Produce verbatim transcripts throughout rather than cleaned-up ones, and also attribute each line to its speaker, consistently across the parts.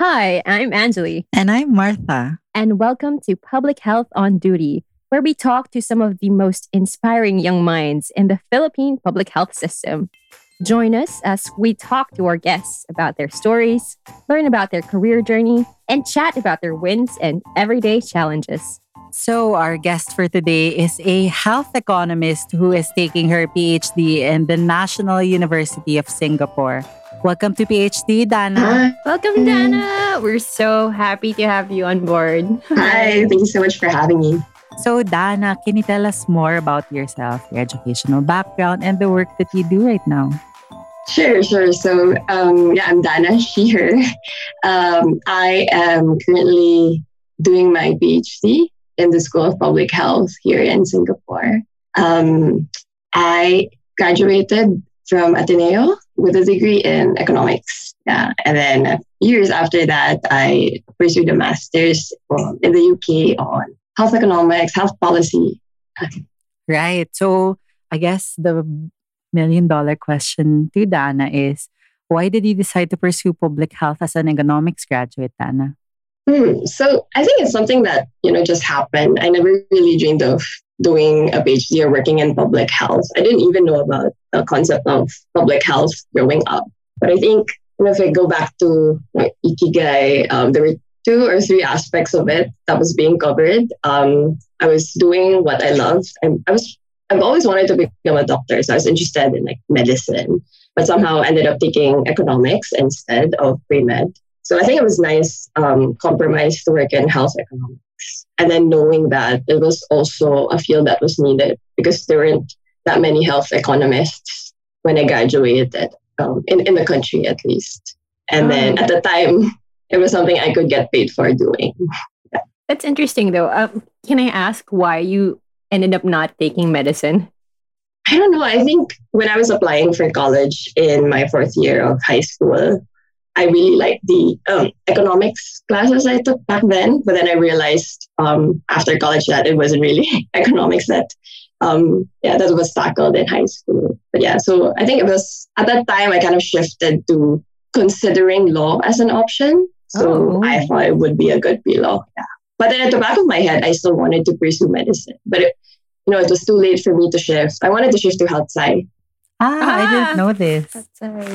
Speaker 1: Hi, I'm Angeli,
Speaker 2: And I'm Martha.
Speaker 1: and welcome to Public Health on Duty, where we talk to some of the most inspiring young minds in the Philippine public health system. Join us as we talk to our guests about their stories, learn about their career journey, and chat about their wins and everyday challenges.
Speaker 2: So, our guest for today is a health economist who is taking her PhD in the National University of Singapore. Welcome to PhD, Dana.
Speaker 3: Hi.
Speaker 1: Welcome, Dana! We're so happy to have you on board.
Speaker 3: Hi. Thank you so much for having me.
Speaker 2: So, Dana, can you tell us more about yourself, your educational background, and the work that you do right now?
Speaker 3: Sure, sure. So, um, yeah, I'm Dana, she, her. Um, I am currently doing my PhD in the School of Public Health here in Singapore. Um, I graduated from Ateneo with a degree in economics. Yeah. And then years after that, I pursued a master's um, in the U K on health economics, health policy.
Speaker 2: Right. So, I guess the million dollar question to Dana is why did you decide to pursue public health as an economics graduate, Dana?
Speaker 3: Hmm. So I think it's something that, you know, just happened. I never really dreamed of doing a PhD or working in public health. I didn't even know about the concept of public health growing up. But I think, you know, if I go back to you know, Ikigai, um, there were two or three aspects of it that was being covered. Um, I was doing what I loved. I, I was I've always wanted to become a doctor, so I was interested in like medicine, but somehow ended up taking economics instead of pre-med. So I think it was nice um, compromise to work in health economics. And then knowing that it was also a field that was needed because there weren't that many health economists when I graduated, um, in, in the country at least. And then at the time, it was something I could get paid for doing. Yeah.
Speaker 1: That's interesting, though. Um, can I ask why you ended up not taking medicine?
Speaker 3: I don't know. I think when I was applying for college in my fourth year of high school, I really liked the um, economics classes I took back then. But then I realized um, after college that it wasn't really economics that, um, yeah, that was tackled in high school. But yeah, so I think it was at that time I kind of shifted to considering law as an option. So
Speaker 2: Oh.
Speaker 3: I thought it would be a good pre-law. Yeah. But then at the back of my head, I still wanted to pursue medicine. But it, you know, it was too late for me to shift. I wanted to shift to health sci.
Speaker 2: Ah, I
Speaker 1: Ah.
Speaker 2: didn't know this.
Speaker 1: That's right.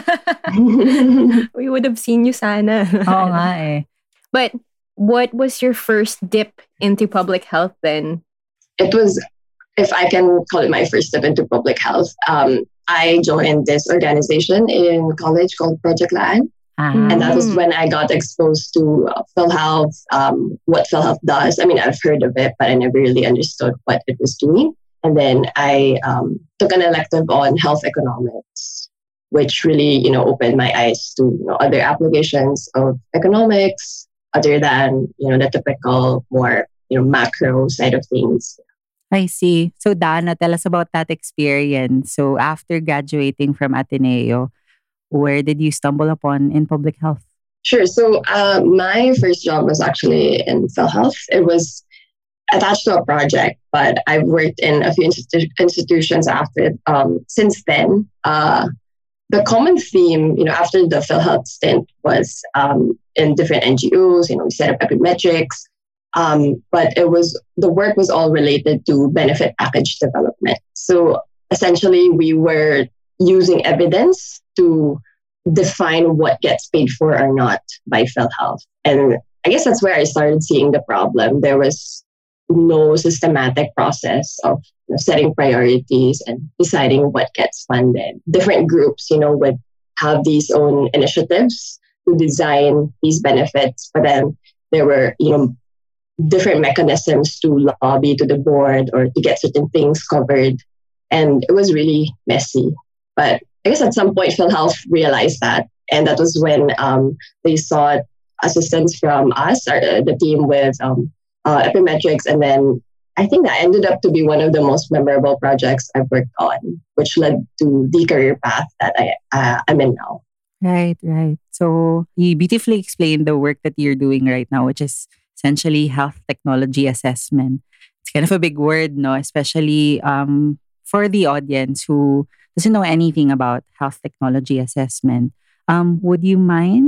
Speaker 1: We would have seen you sana.
Speaker 2: Oo nga eh.
Speaker 1: But what was your first dip into public health then?
Speaker 3: It was, if I can call it my first step into public health, um, I joined this organization in college called Project Laan.
Speaker 2: Ah.
Speaker 3: And that was
Speaker 1: Mm.
Speaker 3: when I got exposed to uh, PhilHealth, um, what PhilHealth does. I mean, I've heard of it, but I never really understood what it was doing. And then I um, took an elective on health economics, which really, you know, opened my eyes to you know, other applications of economics other than, you know, the typical more, you know, macro side of things.
Speaker 2: I see. So Dana, tell us about that experience. So after graduating from Ateneo, where did you stumble upon in public health?
Speaker 3: Sure. So uh, my first job was actually in PhilHealth. It was attached to a project, but I've worked in a few institu- institutions after um, since then. Uh, the common theme, you know, after the PhilHealth stint was um, in different N G Os. You know, we set up epimetrics, um, but it was the work was all related to benefit package development. So essentially, we were using evidence to define what gets paid for or not by PhilHealth. And I guess that's where I started seeing the problem. There was no systematic process of you know, setting priorities and deciding what gets funded. Different groups, you know, would have these own initiatives to design these benefits, but then there were, you know, different mechanisms to lobby to the board or to get certain things covered. And it was really messy. But I guess at some point, PhilHealth realized that. And that was when um, they sought assistance from us, our, the team with um, uh, Epimetrics. And then I think that ended up to be one of the most memorable projects I've worked on, which led to the career path that I, uh, I'm in now.
Speaker 2: Right, right. So you beautifully explained the work that you're doing right now, which is essentially health technology assessment. It's kind of a big word, no? Especially um, for the audience who doesn't know anything about health technology assessment. Um, would you mind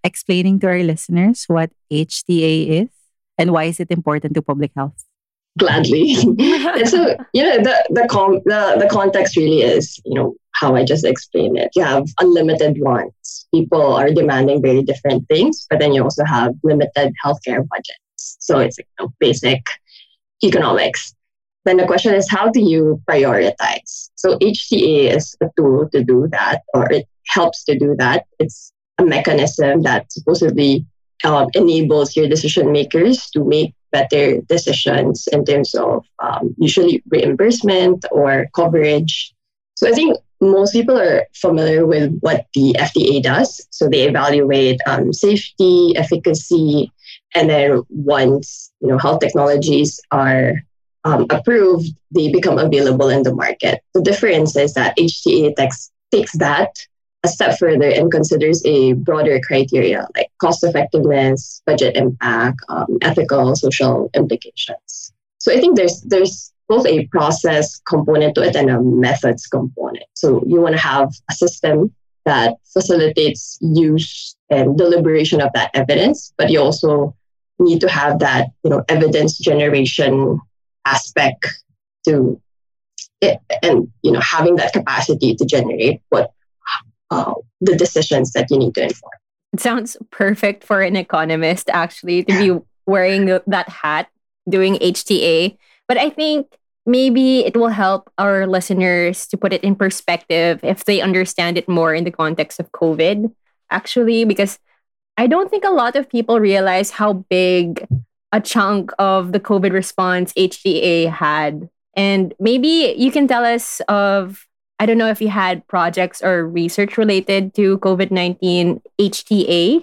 Speaker 2: explaining to our listeners what H T A is and why is it important to public health?
Speaker 3: Gladly. And so, you know, the the, com- the the context really is, you know, how I just explained it. You have unlimited wants. People are demanding very different things, but then you also have limited healthcare budgets. So it's, you know, basic economics. Then the question is, how do you prioritize? So H T A is a tool to do that, or it helps to do that. It's a mechanism that supposedly um, enables your decision makers to make better decisions in terms of um, usually reimbursement or coverage. So I think most people are familiar with what the F D A does. So they evaluate um, safety, efficacy, and then once, you know, health technologies are um, approved, they become available in the market. The difference is that H T A takes, takes that a step further and considers a broader criteria like cost effectiveness, budget impact, um, ethical, social implications. So I think there's there's both a process component to it and a methods component. So you want to have a system that facilitates use and deliberation of that evidence, but you also need to have that, you know, evidence generation aspect to it, and, you know, having that capacity to generate what uh, the decisions that you need to inform.
Speaker 1: It sounds perfect for an economist, actually, to be wearing that hat, doing H T A. But I think maybe it will help our listeners to put it in perspective if they understand it more in the context of COVID, actually, because I don't think a lot of people realize how big a chunk of the COVID response H T A had. And maybe you can tell us of, I don't know if you had projects or research related to COVID nineteen H T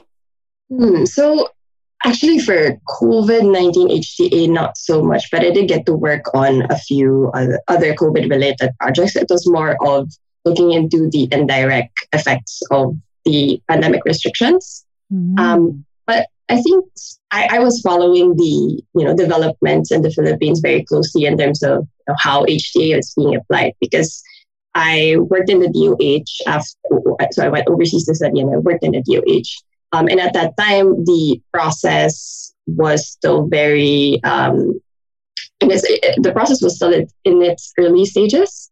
Speaker 1: A.
Speaker 3: Hmm, so actually for COVID nineteen H T A, not so much, but I did get to work on a few other, other COVID-related projects. It was more of looking into the indirect effects of the pandemic restrictions. Mm-hmm. Um, but I think I, I was following the, you know, developments in the Philippines very closely in terms of, you know, how H T A is being applied, because I worked in the D O H after, so I went overseas to study and I worked in the D O H. Um, and at that time, the process was still very, um, and it's, it, the process was still in its early stages.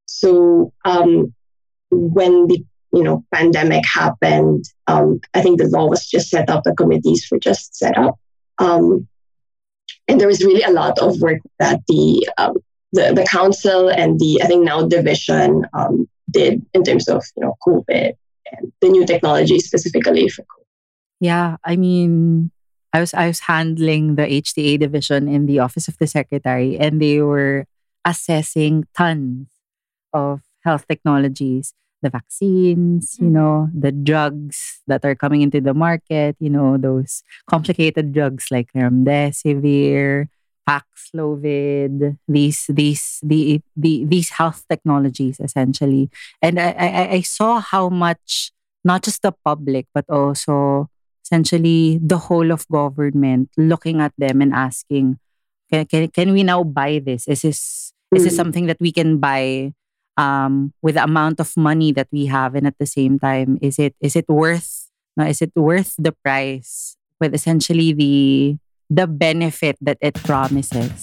Speaker 3: So um, when the, you know, pandemic happened, um, I think the law was just set up, the committees were just set up. Um, and there was really a lot of work that the, um, the, the council and the, I think now division um, did in terms of, you know, COVID and the new technology specifically for COVID.
Speaker 2: Yeah, I mean, I was I was handling the H T A division in the office of the secretary, and they were assessing tons of health technologies, the vaccines, mm-hmm. you know, the drugs that are coming into the market, you know, those complicated drugs like remdesivir, Paxlovid, these these the, the these health technologies essentially. And I, I I saw how much not just the public but also essentially the whole of government looking at them and asking, can can, can we now buy this? Is this is this something that we can buy um, with the amount of money that we have, and at the same time, is it is it worth no, is it worth the price with essentially the the benefit that it promises?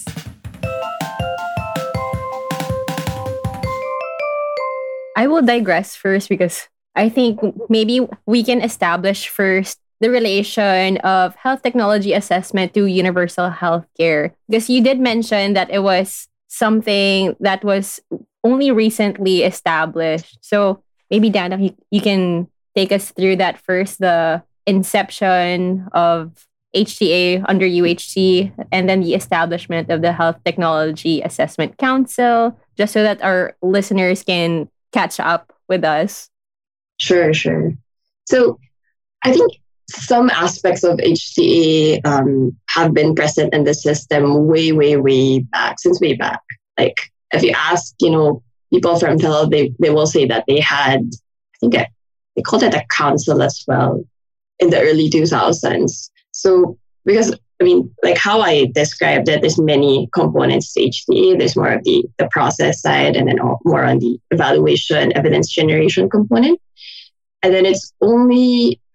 Speaker 1: I will digress first because I think maybe we can establish first the relation of health technology assessment to universal healthcare. Because you did mention that it was something that was only recently established. So maybe Dana, you, you can take us through that first, the inception of H T A under U H C, and then the establishment of the Health Technology Assessment Council, just so that our listeners can catch up with us.
Speaker 3: Sure, sure. So I think some aspects of H T A um, have been present in the system way, way, way back, since way back. Like if you ask, you know, people from health, they, they will say that they had, I think a, they called it a council as well in the early two thousands. So because, I mean, like how I described it, there's many components to H T A. There's more of the, the process side and then more on the evaluation, evidence generation component. And then it's only,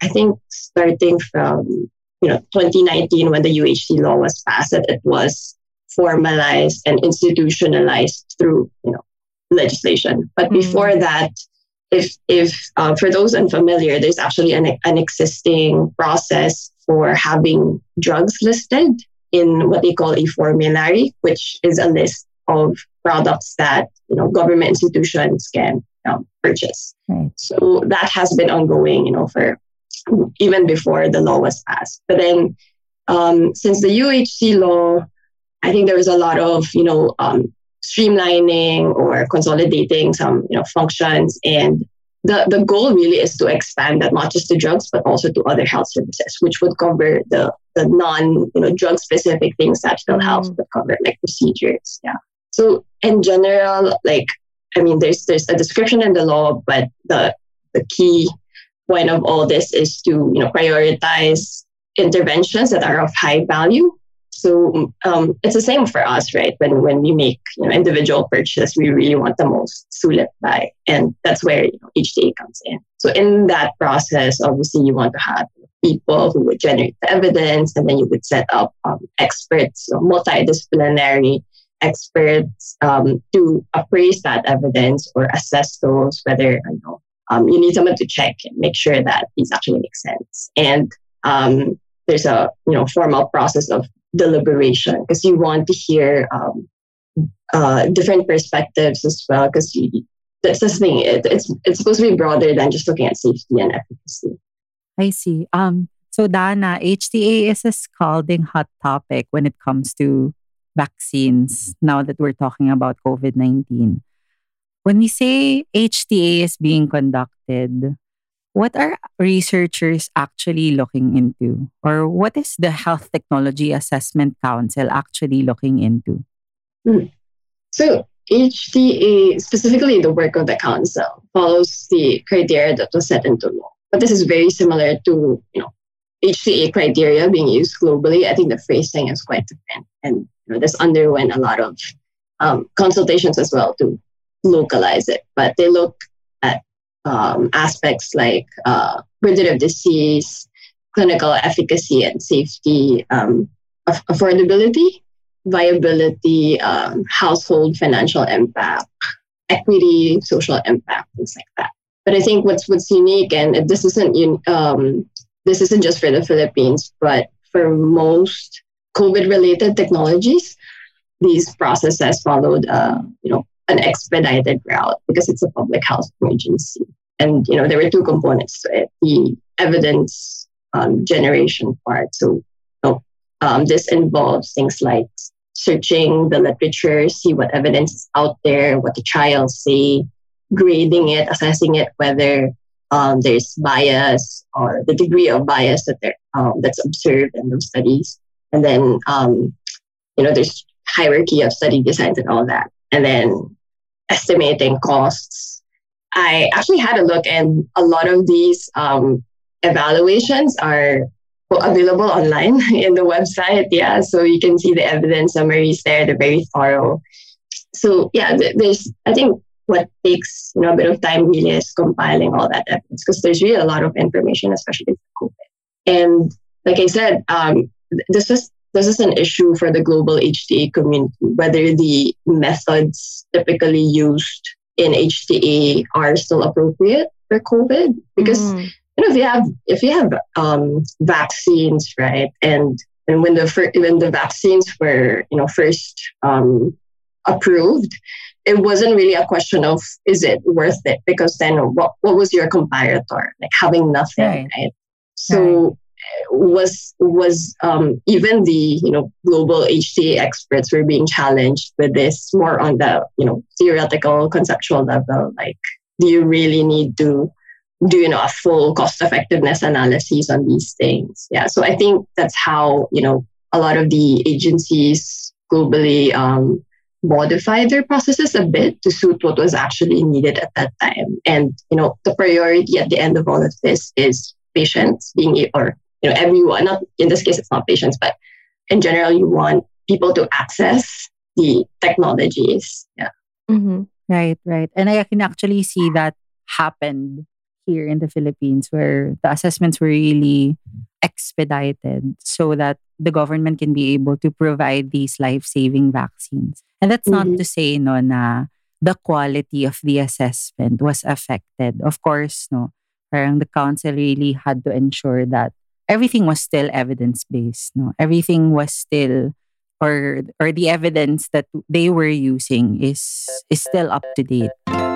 Speaker 3: I think starting from, you know, twenty nineteen when the U H C law was passed, that it was formalized and institutionalized through, you know, legislation. But
Speaker 1: Mm.
Speaker 3: before that, if if uh, for those unfamiliar, there's actually an an existing process for having drugs listed in what they call a formulary, which is a list of products that, you know, government institutions can um, purchase.
Speaker 2: Right.
Speaker 3: So that has been ongoing, you know, for even before the law was passed. But then um, since the U H C law, I think there was a lot of, you know, um, streamlining or consolidating some, you know, functions. And the, the goal really is to expand that not just to drugs, but also to other health services, which would cover the, the non, you know, drug specific things that PhilHealth
Speaker 1: Mm.
Speaker 3: would cover, like procedures. Yeah. So in general, like, I mean, there's there's a description in the law, but the the key point of all this is to, you know, prioritize interventions that are of high value. So um, it's the same for us, right? When when we make, you know, individual purchase, we really want the most sulit buy, and that's where, you know, H T A comes in. So in that process, obviously, you want to have people who would generate the evidence, and then you would set up um, experts, so multidisciplinary experts um, to appraise that evidence or assess those, whether, you know, um, you need someone to check and make sure that these actually make sense. And um, there's a, you know, formal process of deliberation, because you want to hear um, uh, different perspectives as well, because that's the thing. It, it's it's supposed to be broader than just looking at safety and efficacy.
Speaker 2: I see. Um, so Dana, H T A is a scalding hot topic when it comes to vaccines. Now that we're talking about COVID nineteen, when we say H T A is being conducted, what are researchers actually looking into? Or what is the Health Technology Assessment Council actually looking into?
Speaker 3: Hmm. So H T A, specifically the work of the council, follows the criteria that was set into law. But this is very similar to, you know, H T A criteria being used globally. I think the phrasing is quite different, and, you know, this underwent a lot of um, consultations as well to localize it. But they look at um, aspects like uh, burden of disease, clinical efficacy and safety, um, aff- affordability, viability, um, household financial impact, equity, social impact, things like that. But I think what's what's unique, and this isn't un- um, this isn't just for the Philippines, but for most COVID-related technologies, these processes followed, uh, you know, an expedited route because it's a public health emergency. And, you know, there were two components to it: the evidence um, generation part. So, you know, um, this involves things like searching the literature, see what evidence is out there, what the trials say, grading it, assessing it, whether um, there's bias or the degree of bias that there, um, that's observed in those studies. And then, um, you know, there's hierarchy of study designs and all that. And then estimating costs. I actually had a look, and a lot of these um, evaluations are available online in the website. Yeah, so you can see the evidence summaries there. They're very thorough. So yeah, there's, I think what takes, you know, a bit of time really is compiling all that evidence, because there's really a lot of information, especially for COVID. And like I said, um, this is this is an issue for the global H T A community, whether the methods typically used in H T A are still appropriate for COVID. Because
Speaker 1: Mm.
Speaker 3: you know, if you have if you have um, vaccines, right, and and when the fir- when the vaccines were, you know, first um, approved, it wasn't really a question of is it worth it, because then what what was your comparator, like having nothing,
Speaker 2: Right.
Speaker 3: right? So was was um, even the, you know, global H T A experts were being challenged with this more on the, you know, theoretical conceptual level, like, do you really need to do, you know, a full cost effectiveness analysis on these things? Yeah, so I think that's how, you know, a lot of the agencies globally um, modify their processes a bit to suit what was actually needed at that time. And, you know, the priority at the end of all of this is patients being able, or, you know, everyone, not in this case, it's not patients, but in general, you want people to access the technologies. Yeah.
Speaker 1: Mm-hmm.
Speaker 2: Right, right. And I can actually see that happened here in the Philippines where the assessments were really expedited so that the government can be able to provide these life-saving vaccines. And that's not
Speaker 3: Mhm.
Speaker 2: to say no na the quality of the assessment was affected. Of course, no. Parang the council really had to ensure that everything was still evidence-based, no. Everything was still or or the evidence that they were using is is still up to date.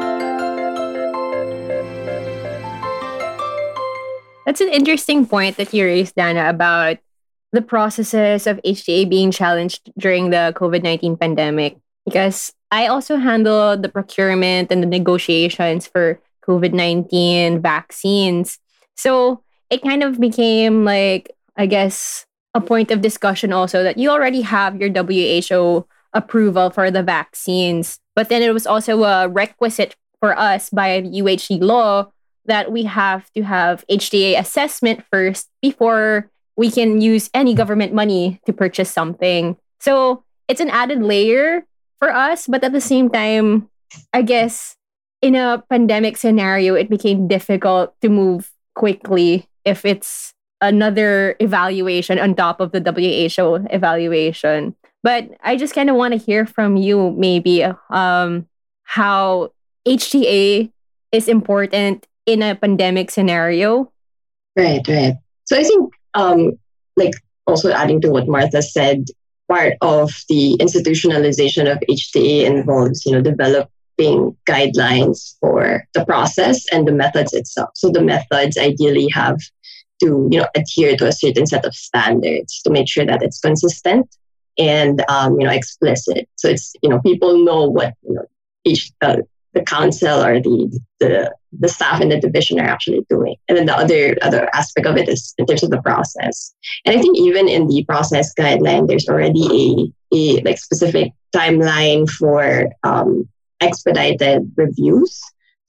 Speaker 1: That's an interesting point that you raised, Dana, about the processes of H T A being challenged during the COVID nineteen pandemic. Because I also handled the procurement and the negotiations for COVID nineteen vaccines. So it kind of became like, I guess, a point of discussion also that you already have your W H O approval for the vaccines. But then it was also a requisite for us by U H C law that we have to have H T A assessment first before we can use any government money to purchase something. So it's an added layer for us, but at the same time, I guess in a pandemic scenario, it became difficult to move quickly if it's another evaluation on top of the W H O evaluation. But I just kind of want to hear from you, maybe, um, how H T A is important in a pandemic scenario.
Speaker 3: Right, right. So I think, um, like also adding to what Martha said, part of the institutionalization of H T A involves, you know, developing guidelines for the process and the methods itself. So the methods ideally have to, you know, adhere to a certain set of standards to make sure that it's consistent and, um, you know, explicit. So it's, you know, people know what, you know, each uh, the council or the, the the staff in the division are actually doing. And then the other other aspect of it is in terms of the process. And I think even in the process guideline, there's already a, a like specific timeline for um, expedited reviews.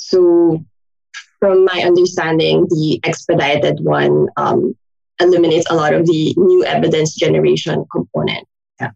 Speaker 3: So from my understanding, the expedited one um, eliminates a lot of the new evidence generation component. Yeah.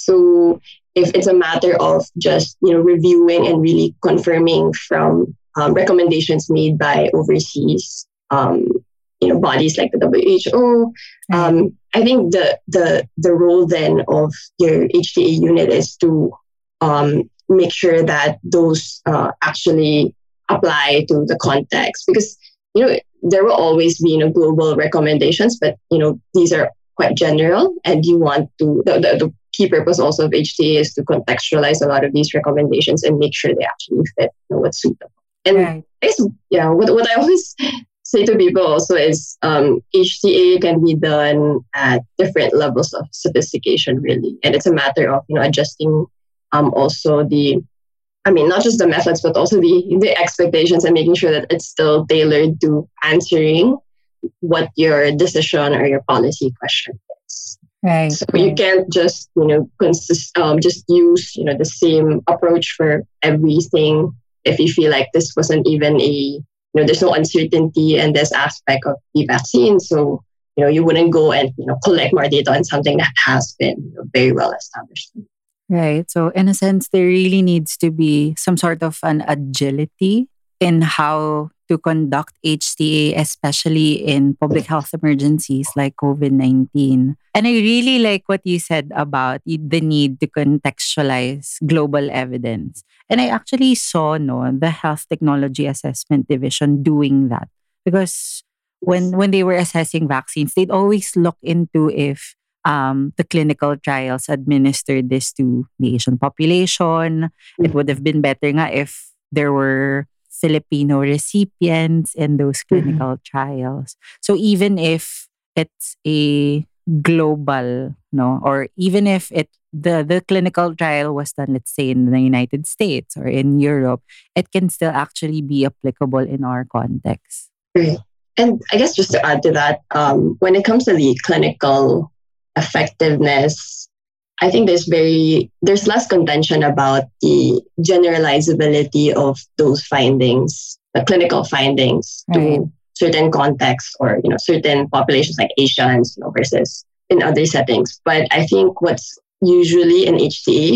Speaker 3: So if it's a matter of just, you know, reviewing and really confirming from um, recommendations made by overseas, um, you know, bodies like the W H O, um, I think the the the role then of your H T A unit is to um, make sure that those uh, actually apply to the context, because you know there will always be, you know, global recommendations, but you know these are quite general, and you want to the, the, the key purpose also of H T A is to contextualize a lot of these recommendations and make sure they actually fit, you know, what's suitable. And
Speaker 2: Right.
Speaker 3: it's, yeah, what, what I always say to people also is um, H T A can be done at different levels of sophistication, really. And it's a matter of, you know, adjusting um, also the, I mean, not just the methods, but also the, the expectations and making sure that it's still tailored to answering what your decision or your policy question is.
Speaker 2: Right.
Speaker 3: So
Speaker 2: right.
Speaker 3: you can't just, you know, consist, um, just use, you know, the same approach for everything. If you feel like this wasn't even a, you know, there's no uncertainty in this aspect of the vaccine. So, you know, you wouldn't go and, you know, collect more data on something that has been, you know, very well established.
Speaker 2: Right. So in a sense, there really needs to be some sort of an agility in how to conduct H T A, especially in public health emergencies like COVID nineteen. And I really like what you said about the need to contextualize global evidence. And I actually saw no the Health Technology Assessment Division doing that. Because when when they were assessing vaccines, they'd always look into if um, the clinical trials administered this to the Asian population. It would have been better nga if there were Filipino recipients in those clinical mm-hmm. trials. So even if it's a global, no, or even if it the, the clinical trial was done, let's say, in the United States or in Europe, it can still actually be applicable in our context.
Speaker 3: Right. And I guess just to add to that, um, when it comes to the clinical effectiveness, I think there's very there's less contention about the generalizability of those findings, the clinical findings, right. to certain contexts or, you know, certain populations like Asians, you know, versus in other settings. But I think what's usually in H T A,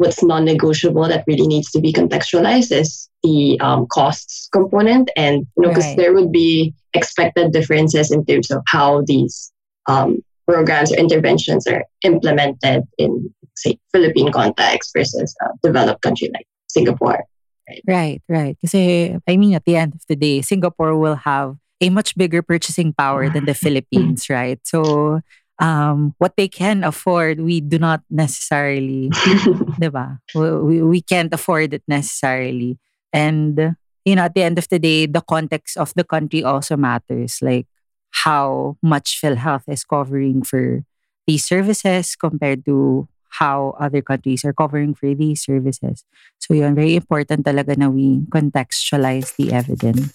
Speaker 3: what's non-negotiable that really needs to be contextualized is the um, costs component, and you know, because
Speaker 2: Right.
Speaker 3: there would be expected differences in terms of how these um, programs or interventions are implemented in, say, Philippine context versus a developed country like Singapore.
Speaker 2: Right, right. Kasi, I mean, at the end of the day, Singapore will have a much bigger purchasing power than the Philippines, right? So, um, what they can afford, we do not necessarily, diba? We, we, we can't afford it necessarily. And, you know, at the end of the day, the context of the country also matters. Like, how much PhilHealth is covering for these services compared to how other countries are covering for these services. So yun, very important talaga na we contextualize the evidence.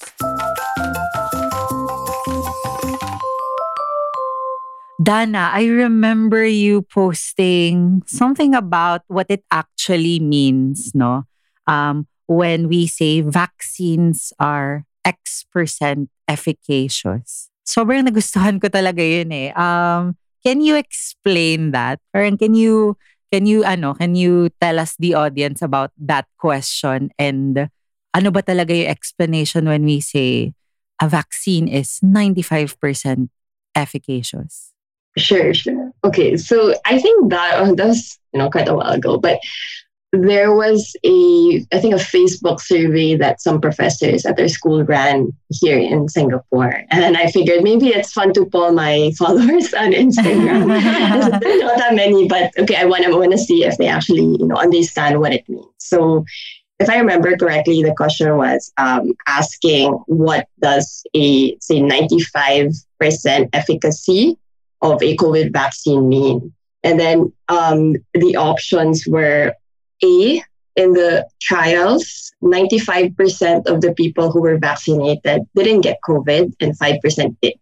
Speaker 2: Dana, I remember you posting something about what it actually means, no? Um, when we say vaccines are X percent efficacious. Sobrang nagustuhan ko talaga yun eh. Um, can you explain that? Or can you can you ano, can you tell us the audience about that question, and ano ba talaga yung explanation when we say a vaccine is ninety-five percent efficacious?
Speaker 3: Sure, sure. Okay, so I think that uh, that was you know quite a while ago, but there was a I think a Facebook survey that some professors at their school ran here in Singapore, and then I figured maybe it's fun to poll my followers on Instagram. There's not that many, but okay, I want to want to see if they actually you know understand what it means. So, if I remember correctly, the question was um, asking what does a say ninety-five percent efficacy of a COVID vaccine mean? And then um, the options were A, in the trials, ninety-five percent of the people who were vaccinated didn't get COVID and five percent did.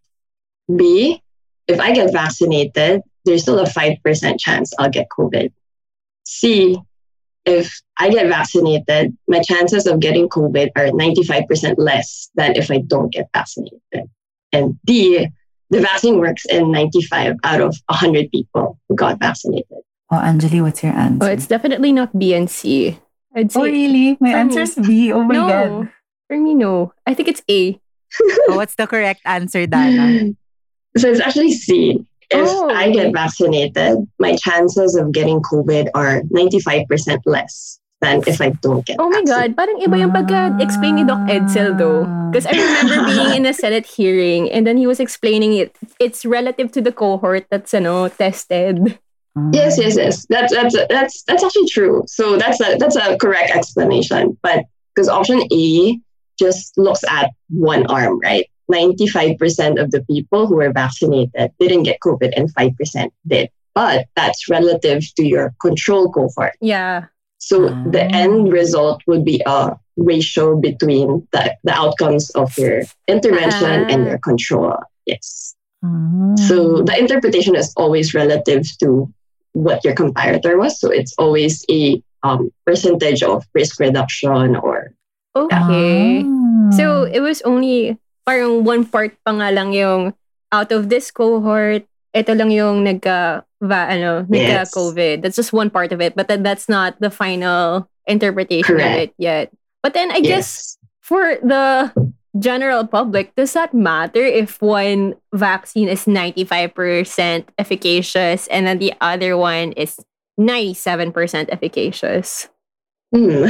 Speaker 3: B, if I get vaccinated, there's still a five percent chance I'll get COVID. C, if I get vaccinated, my chances of getting COVID are ninety-five percent less than if I don't get vaccinated. And D, the vaccine works in ninety-five out of one hundred people who got vaccinated.
Speaker 2: Oh, Anjali, what's your answer?
Speaker 1: Oh, it's definitely not B and C. I'd say
Speaker 2: Oh, really? My
Speaker 1: for
Speaker 2: answer
Speaker 1: me-
Speaker 2: is B. Oh my
Speaker 1: no.
Speaker 2: God.
Speaker 1: For me, no. I think it's A.
Speaker 2: Oh, what's the correct answer, Dana?
Speaker 3: So it's actually C. If
Speaker 1: Oh,
Speaker 3: I get
Speaker 1: okay.
Speaker 3: vaccinated, my chances of getting COVID are ninety-five percent less than if I don't get
Speaker 1: Oh my
Speaker 3: vaccinated.
Speaker 1: God, parang iba yung pagka-explain ni Doc Edsel though. Because I remember being in a Senate hearing and then he was explaining it. It's relative to the cohort that's ano, tested.
Speaker 3: Yes, yes, yes. That's that's that's that's actually true. So that's a that's a correct explanation. But because option A just looks at one arm, right? ninety-five percent of the people who were vaccinated didn't get COVID and five percent did. But that's relative to your control cohort.
Speaker 1: Yeah.
Speaker 3: So
Speaker 2: Ah.
Speaker 3: the end result would be a ratio between the, the outcomes of your intervention
Speaker 1: Ah.
Speaker 3: and your control. Yes.
Speaker 2: Ah.
Speaker 3: So the interpretation is always relative to what your comparator was. So it's always a um, percentage of risk reduction or
Speaker 1: Okay.
Speaker 2: Ah.
Speaker 1: So it was only parang one part pa nga lang yung out of this cohort, ito lang yung nagka va, ano, nagka
Speaker 3: Yes.
Speaker 1: COVID. That's just one part of it, but then that's not the final interpretation of
Speaker 3: Correct.
Speaker 1: it yet. But then I guess
Speaker 3: yes.
Speaker 1: for the general public, does that matter if one vaccine is ninety-five percent efficacious and then the other one is ninety-seven percent efficacious?
Speaker 3: Hmm.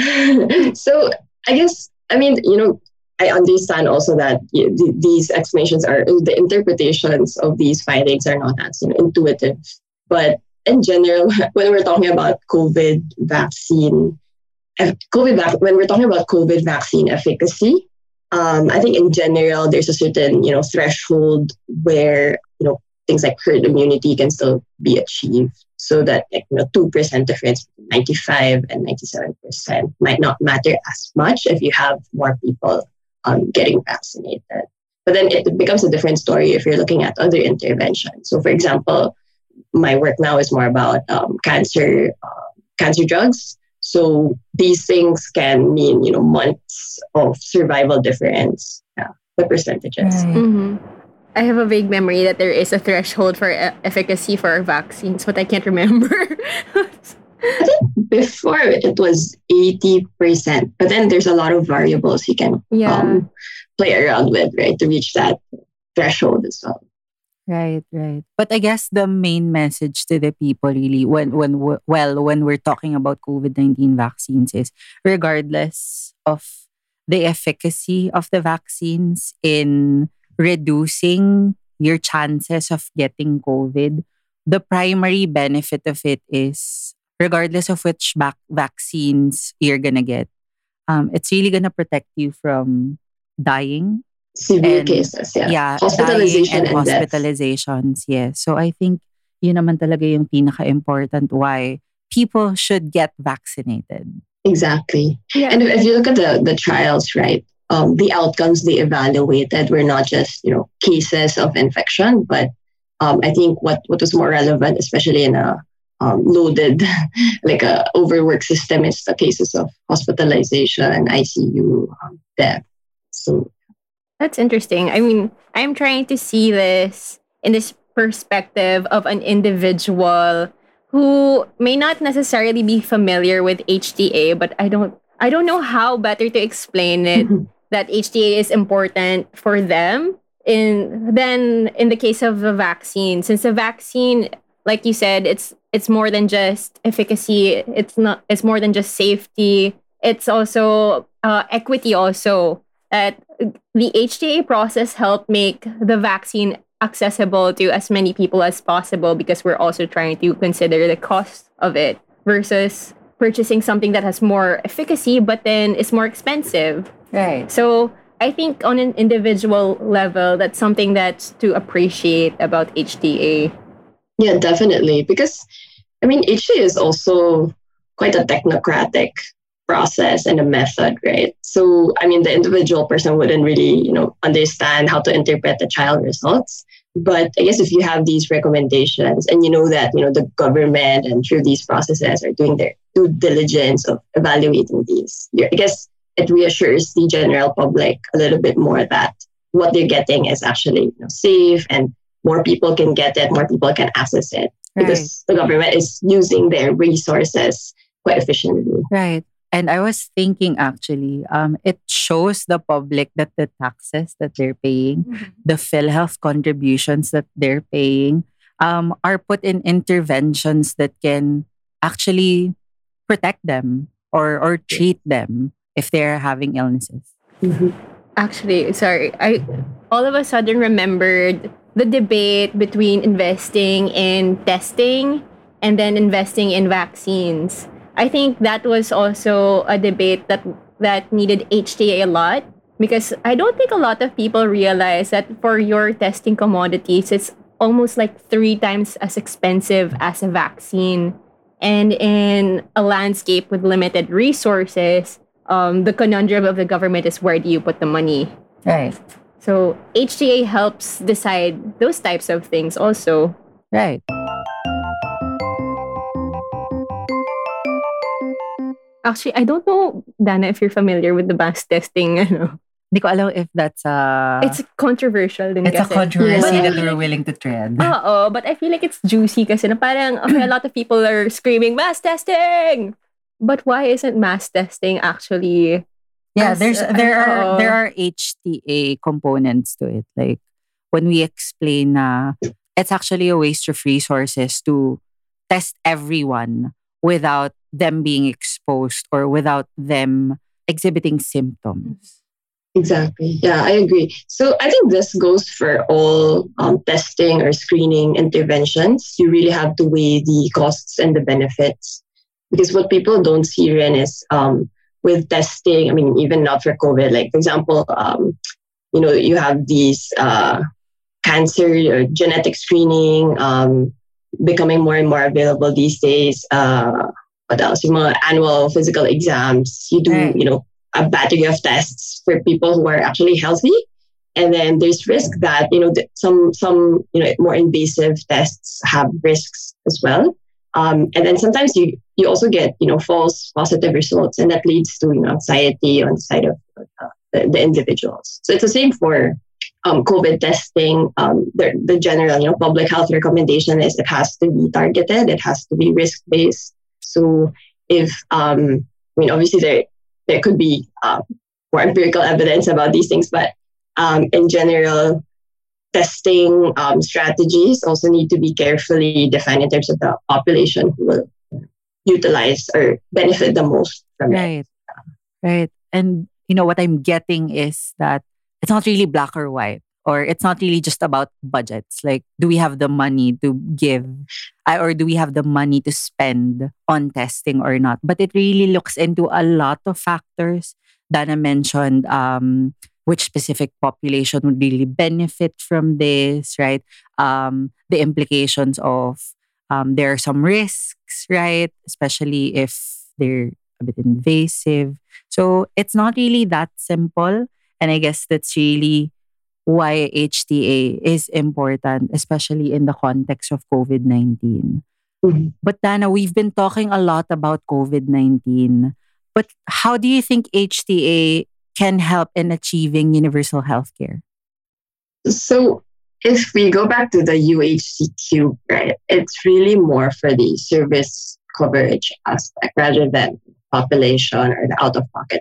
Speaker 3: So I guess, I mean, you know, I understand also that y- th- these explanations are, the interpretations of these findings are not as you know, intuitive. But in general, when we're talking about COVID vaccine, eff- COVID vac- when we're talking about COVID vaccine efficacy, um, I think in general there's a certain you know threshold where you know things like herd immunity can still be achieved, so that like you know two percent difference between ninety-five and ninety-seven percent might not matter as much if you have more people um, getting vaccinated. But then it becomes a different story if you're looking at other interventions. So, for example, my work now is more about um, cancer uh, cancer drugs. So these things can mean you know months of survival difference. Yeah, the percentages.
Speaker 2: Right.
Speaker 1: Mm-hmm. I have a vague memory that there is a threshold for e- efficacy for our vaccines, but I can't remember.
Speaker 3: I think before it was eighty percent, but then there's a lot of variables you can
Speaker 1: Yeah.
Speaker 3: um, play around with, right, to reach that threshold as well.
Speaker 2: Right, right. But I guess the main message to the people really when when w- well when we're talking about COVID nineteen vaccines is regardless of the efficacy of the vaccines in reducing your chances of getting COVID, the primary benefit of it is regardless of which vac- vaccines you're gonna get, um, it's really gonna protect you from dying
Speaker 3: Severe
Speaker 2: and
Speaker 3: cases, yeah.
Speaker 2: yeah, dying
Speaker 3: Hospitalization
Speaker 2: and
Speaker 3: and death.
Speaker 2: hospitalizations. Yes. So I think yun naman talaga yung pinaka-important why people should get vaccinated.
Speaker 3: Exactly.
Speaker 1: Yeah.
Speaker 3: And if you look at the, the trials, right, um, the outcomes they evaluated were not just, you know, cases of infection, but um, I think what, what was more relevant, especially in a um, loaded, like a overwork system, is the cases of hospitalization, I C U, um, death. So
Speaker 1: That's interesting. I mean, I'm trying to see this in this perspective of an individual who may not necessarily be familiar with H T A, but I don't I don't know how better to explain it that H T A is important for them in then in the case of the vaccine. Since the vaccine, like you said, it's it's more than just efficacy. It's not it's more than just safety. It's also uh, equity also. That the H T A process helped make the vaccine accessible to as many people as possible because we're also trying to consider the cost of it versus purchasing something that has more efficacy but then is more expensive.
Speaker 2: Right.
Speaker 1: So I think on an individual level, that's something that's to appreciate about H T A.
Speaker 3: yeah, definitely. Because I mean, H T A is also quite a technocratic process and a method, right? So, I mean, the individual person wouldn't really, you know, understand how to interpret the trial results. But I guess if you have these recommendations and you know that, you know, the government and through these processes are doing their due diligence of evaluating these, I guess it reassures the general public a little bit more that what they're getting is actually, you know, safe and more people can get it, more people can access it
Speaker 2: Right.
Speaker 3: because the government is using their resources quite efficiently.
Speaker 2: Right. And I was thinking actually, um, it shows the public that the taxes that they're paying, the PhilHealth contributions that they're paying, um, are put in interventions that can actually protect them or or treat them if they're having illnesses.
Speaker 3: Mhm.
Speaker 1: Actually, sorry, I all of a sudden remembered the debate between investing in testing and then investing in vaccines. I think that was also a debate that that needed H T A a lot because I don't think a lot of people realize that for your testing commodities, it's almost like three times as expensive as a vaccine. And in a landscape with limited resources, um, the conundrum of the government is where do you put the money?
Speaker 2: Right.
Speaker 1: So H T A helps decide those types of things also.
Speaker 2: Right.
Speaker 1: Actually, I don't know, Dana, if you're familiar with the mass testing. Ano.
Speaker 2: Hindi ko alam if that's a...
Speaker 1: It's controversial din
Speaker 2: it's a
Speaker 1: kasi.
Speaker 2: controversy
Speaker 3: Yeah.
Speaker 2: that we're willing to tread.
Speaker 1: Oo, but I feel like it's juicy kasi na parang, okay, a lot of people are screaming, mass testing! But why isn't mass testing actually...
Speaker 2: Yeah,
Speaker 1: as-
Speaker 2: there's
Speaker 1: uh,
Speaker 2: there
Speaker 1: oo.
Speaker 2: are there are H T A components to it. Like when we explain na it's actually a waste of resources to test everyone without them being exposed or without them exhibiting symptoms.
Speaker 3: Exactly. Yeah, I agree. So I think this goes for all um, testing or screening interventions. You really have to weigh the costs and the benefits. Because what people don't see, Ren, is um, with testing, I mean, even not for COVID, like, for example, um, you know, you have these uh, cancer or genetic screening um, becoming more and more available these days. Uh, what else? Yung mga annual physical exams. You do,
Speaker 2: Right.
Speaker 3: you know, a battery of tests for people who are actually healthy. And then there's risk that, you know, th- some, some, you know, more invasive tests have risks as well. Um, and then sometimes you, you also get, you know, false positive results, and that leads to, you know, anxiety on the side of uh, the, the individuals. So it's the same for um, COVID testing. Um, the, the general, you know, public health recommendation is it has to be targeted, it has to be risk-based. So if, um, I mean, obviously there, there could be uh, more empirical evidence about these things, but um, in general, testing um, strategies also need to be carefully defined in terms of the population who will utilize or benefit the most from it.
Speaker 2: Right. Right. And you know what I'm getting is that it's not really black or white, or it's not really just about budgets. Like, do we have the money to give, uh, or do we have the money to spend on testing or not? But it really looks into a lot of factors. Dana mentioned um, which specific population would really benefit from this, right? Um, the implications of um, there are some risks, right? Especially if they're a bit invasive. So it's not really that simple. And I guess that's really why H T A is important, especially in the context of COVID nineteen.
Speaker 3: Mhm.
Speaker 2: But Dana, we've been talking a lot about COVID nineteen. But how do you think H T A can help in achieving universal healthcare?
Speaker 3: So if we go back to the U H C cube, right, it's really more for the service coverage aspect rather than population or the out-of-pocket.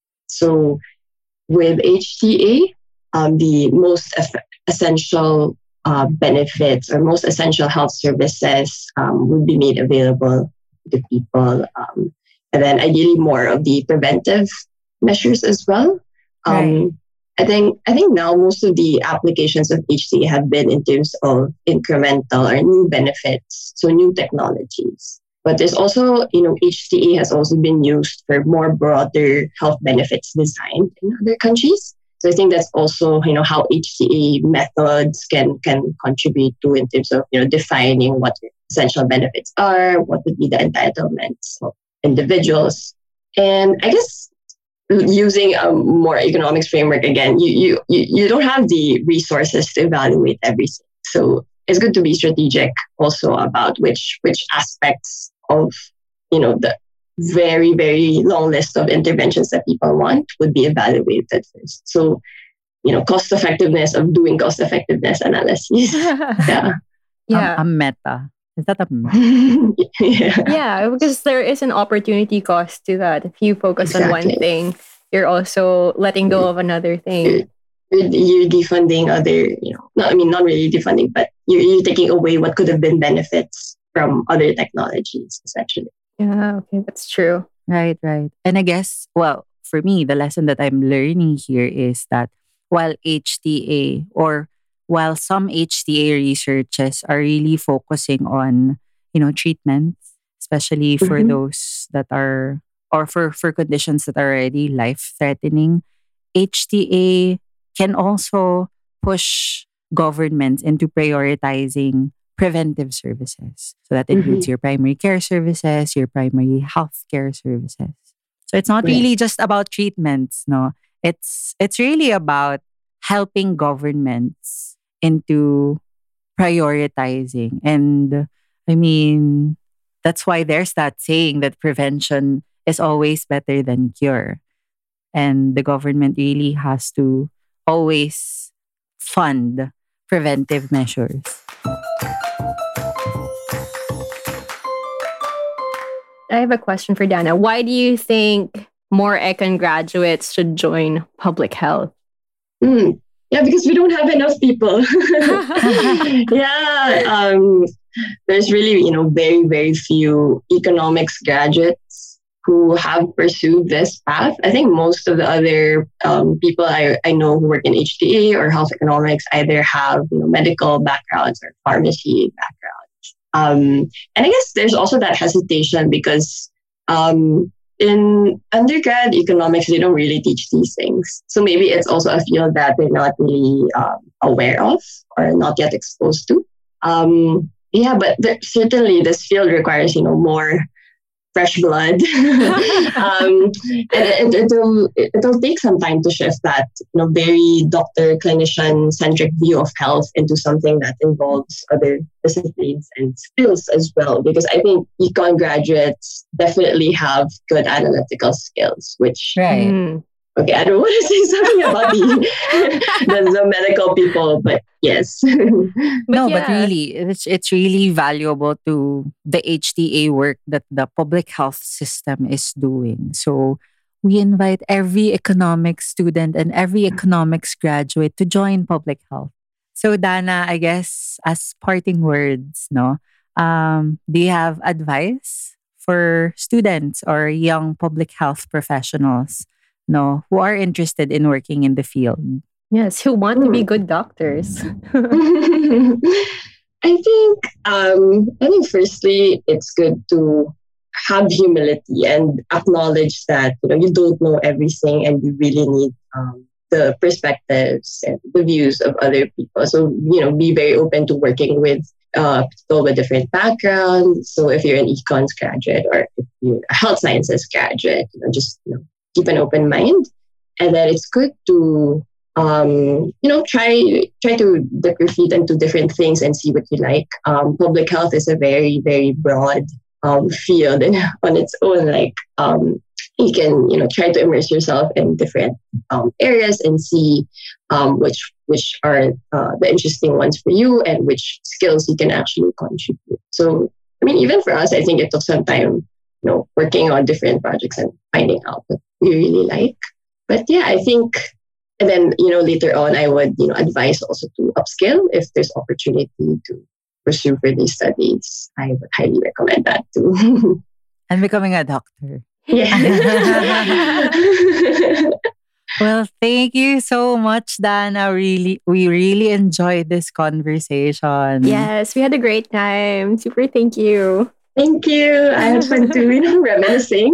Speaker 3: So with H T A, um, the most eff- essential uh, benefits or most essential health services um, would be made available to people. Um, and then ideally more of the preventive measures as well. Um,
Speaker 2: Right.
Speaker 3: I think I think now most of the applications of H T A have been in terms of incremental or new benefits, so new technologies. But there's also, you know, H T A has also been used for more broader health benefits designed in other countries. So I think that's also, you know, how H T A methods can can contribute to in terms of, you know, defining what essential benefits are, what would be the entitlements of individuals. And I guess using a more economics framework again, you you you you don't have the resources to evaluate everything. So it's good to be strategic also about which which aspects of, you know, the very very long list of interventions that people want would be evaluated first. So, you know, cost effectiveness of doing cost effectiveness analysis. Yeah.
Speaker 1: Yeah.
Speaker 2: A, a meta. Is that a meta?
Speaker 3: Yeah.
Speaker 1: Yeah, because there is an opportunity cost to that. If you focus on one
Speaker 3: Exactly.
Speaker 1: thing, you're also letting go of another thing.
Speaker 3: You're, you're defunding other, you know, no, I mean, not really defunding, but you're, you're taking away what could have been benefits from other technologies, essentially.
Speaker 1: Yeah, okay, that's true.
Speaker 2: Right, right. And I guess, well, for me, the lesson that I'm learning here is that while H T A or while some H T A researches are really focusing on, you know, treatments, especially for
Speaker 3: Mhm.
Speaker 2: those that are, or for, for conditions that are already life-threatening, H T A can also push governments into prioritizing preventive services. So that includes
Speaker 3: Mhm.
Speaker 2: your primary care services, your primary health care services. So it's not
Speaker 3: Right.
Speaker 2: really just about treatments, no. It's it's really about helping governments into prioritizing. And I mean, that's why there's that saying that prevention is always better than cure. And the government really has to always fund preventive measures.
Speaker 1: I have a question for Dana. Why do you think more econ graduates should join public health?
Speaker 3: Mm. Yeah, because we don't have enough people. Yeah, um, there's really, you know, very, very few economics graduates who have pursued this path. I think most of the other um, people I, I know who work in H T A or health economics either have, you know, medical backgrounds or pharmacy backgrounds. Um, and I guess there's also that hesitation because um, in undergrad economics, they don't really teach these things. So maybe it's also a field that they're not really um, aware of or not yet exposed to. Um, yeah, but there, certainly this field requires, you know, more fresh blood. um, and it, it'll, it'll take some time to shift that, you know, very doctor clinician centric view of health into something that involves other disciplines and skills as well. Because I think econ graduates definitely have good analytical skills, which
Speaker 2: Right.
Speaker 1: Mm.
Speaker 3: Okay, I don't want to say something about the, the, the medical people, but yes.
Speaker 1: But
Speaker 2: no, but
Speaker 1: yeah.
Speaker 2: really, it's it's really valuable to the H T A work that the public health system is doing. So we invite every economics student and every economics graduate to join public health. So Dana, I guess as parting words, no, um, do you have advice for students or young public health professionals, no, who are interested in working in the field?
Speaker 1: Yes, who want to be
Speaker 3: Hmm.
Speaker 1: good doctors.
Speaker 3: I think um I think firstly it's good to have humility and acknowledge that you know you don't know everything and you really need um, the perspectives and the views of other people. So you know be very open to working with uh, people with different backgrounds. So if you're an econs graduate or if you're a health sciences graduate, you know just you know, keep an open mind, and then it's good to um, you know, try try to dip your feet into different things and see what you like. Um, public health is a very very broad um, field and on its own. Like um, you can you know try to immerse yourself in different um, areas and see um, which which are uh, the interesting ones for you and which skills you can actually contribute. So I mean, even for us, I think it took some time, you know, working on different projects and finding out what we really like. But yeah, I think and then, you know, later on, I would, you know, advise also to upskill if there's opportunity to pursue further studies. I would highly recommend that too.
Speaker 2: And becoming a doctor.
Speaker 3: Yeah.
Speaker 2: Well, thank you so much, Dana. Really, we really enjoyed this conversation.
Speaker 1: Yes, we had a great time. Super thank you.
Speaker 3: Thank you. I had fun too, you know, reminiscing.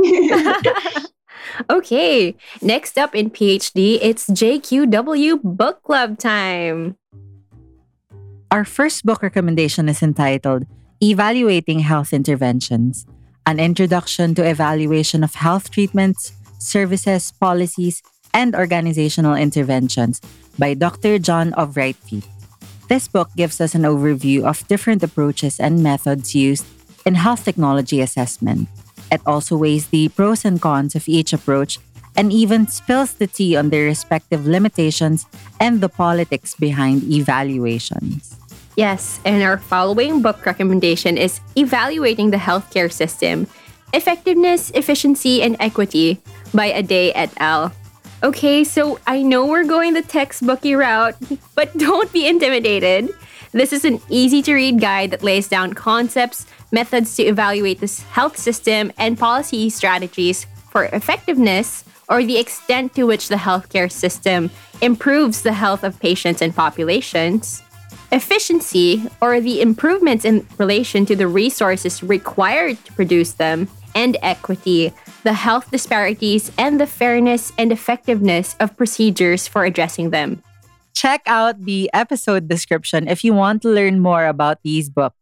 Speaker 1: Okay, next up in PhD, it's J Q W Book Club time.
Speaker 2: Our first book recommendation is entitled Evaluating Health Interventions, an introduction to evaluation of health treatments, services, policies, and organizational interventions by Doctor John of Right Feet. This book gives us an overview of different approaches and methods used in health technology assessment. It also weighs the pros and cons of each approach and even spills the tea on their respective limitations and the politics behind evaluations.
Speaker 1: Yes, and our following book recommendation is Evaluating the Healthcare System, Effectiveness, Efficiency, and Equity by Ade et al. Okay, so I know we're going the textbooky route, but don't be intimidated. This is an easy-to-read guide that lays down concepts, methods to evaluate the health system, and policy strategies for effectiveness or the extent to which the healthcare system improves the health of patients and populations. Efficiency, or the improvements in relation to the resources required to produce them. And equity, the health disparities and the fairness and effectiveness of procedures for addressing them.
Speaker 2: Check out the episode description if you want to learn more about these books.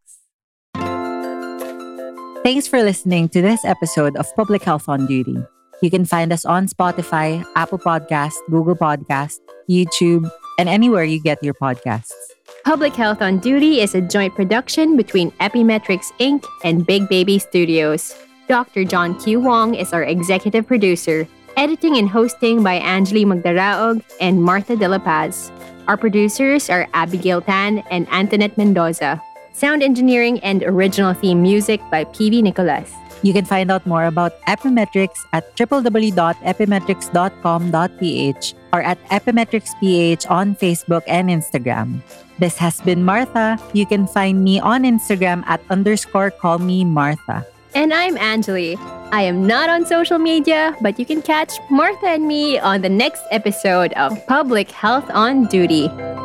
Speaker 2: Thanks for listening to this episode of Public Health on Duty. You can find us on Spotify, Apple Podcast, Google Podcast, YouTube, and anywhere you get your podcasts.
Speaker 1: Public Health on Duty is a joint production between Epimetrics Incorporated and Big Baby Studios. Doctor John Q. Wong is our executive producer. Editing and hosting by Angeli Magdaraog and Martha De La Paz. Our producers are Abigail Tan and Antoinette Mendoza. Sound engineering and original theme music by P V Nicolas.
Speaker 2: You can find out more about Epimetrics at w w w dot epimetrics dot com dot p h or at EpimetricsPH on Facebook and Instagram. This has been Martha. You can find me on Instagram at underscore call me Martha.
Speaker 1: And I'm Angeli. I am not on social media, but you can catch Martha and me on the next episode of Public Health on Duty.